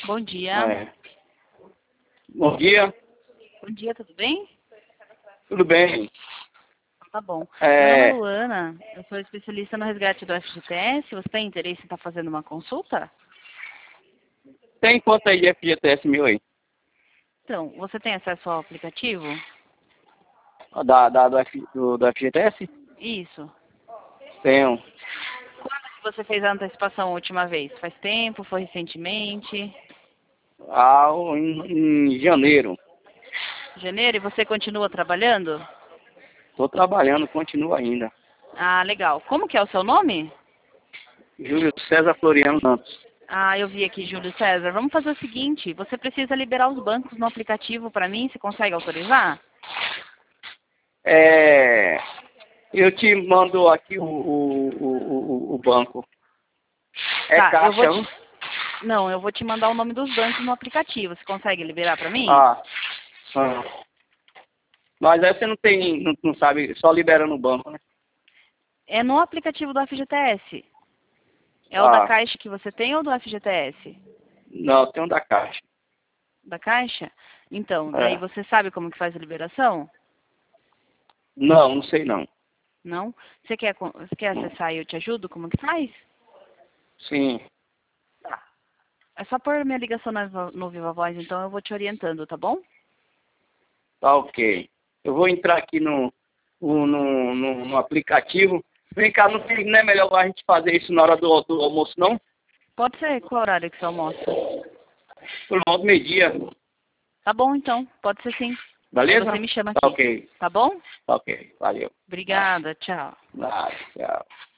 Bom dia. É. Bom dia, Bom dia, tudo bem? tudo bem? Tá bom. Meu nome é É, Luana, eu sou especialista no resgate do FGTS. Você tem interesse em estar fazendo uma consulta? tem conta aí de FGTS meu aí? Então, você tem acesso ao aplicativo? Do FGTS? Isso. Tenho. Quando que você fez a antecipação a última vez? Faz tempo? Foi recentemente? Em janeiro. Janeiro? E você continua trabalhando? Estou trabalhando, continuo ainda. Ah, legal. Como que é o seu nome? Júlio César Floriano Santos. Ah, eu vi aqui, Júlio César. Vamos fazer o seguinte, você precisa liberar os bancos no aplicativo para mim, você consegue autorizar? É, eu te mando aqui o banco. É Tá, eu vou Caixa, te... hein? Não, eu vou te mandar o nome dos bancos no aplicativo. Você consegue liberar para mim? Ah, ah. Mas aí você não sabe, só libera no banco, né? É no aplicativo do FGTS. É o da Ah, Caixa que você tem ou do FGTS? não, tem um da Caixa. Da Caixa? Então, daí É. você sabe como que faz a liberação? Não sei não. Não? Você quer acessar e eu te ajudo? Como que faz? Sim, Tá. É só pôr minha ligação no Viva Voz, então eu vou te orientando, tá bom? tá ok. Eu vou entrar aqui no aplicativo. Vem cá, não é melhor a gente fazer isso na hora do almoço, não? Pode ser. Qual horário que você almoça? Por volta do meio-dia. Tá bom, então. Pode ser sim. Aí Beleza? você me chama Tá aqui. ok. Tá bom? Tá ok. Valeu. Tá. Obrigada. Tchau. Nada, tchau.